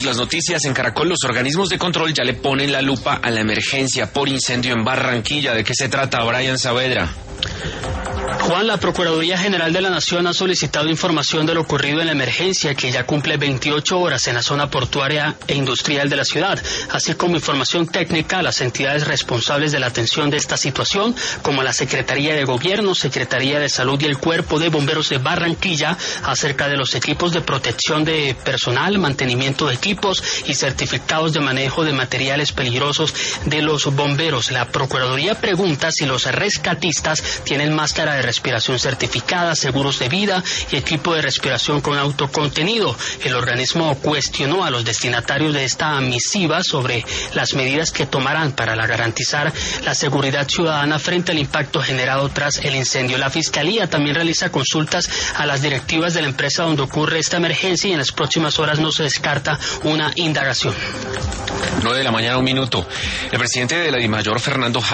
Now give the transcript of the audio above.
Las noticias en Caracol, los organismos de control ya le ponen la lupa a la emergencia por incendio en Barranquilla. ¿De qué se trata, Brian Saavedra? Juan, la Procuraduría General de la Nación ha solicitado información de lo ocurrido en la emergencia, que ya cumple 28 horas en la zona portuaria e industrial de la ciudad, así como información técnica a las entidades responsables de la atención de esta situación, como la Secretaría de Gobierno, Secretaría de Salud y el Cuerpo de Bomberos de Barranquilla, acerca de los equipos de protección de personal, mantenimiento de equipos y certificados de manejo de materiales peligrosos de los bomberos. La Procuraduría pregunta si los rescatistas tienen máscara de respiración certificada, seguros de vida y equipo de respiración con autocontenido. El organismo cuestionó a los destinatarios de esta misiva sobre las medidas que tomarán para garantizar la seguridad ciudadana frente al impacto generado tras el incendio. La Fiscalía también realiza consultas a las directivas de la empresa donde ocurre esta emergencia y en las próximas horas no se descarta una indagación. 9 de la mañana, 1 minuto. El presidente de la DIMAYOR, Fernando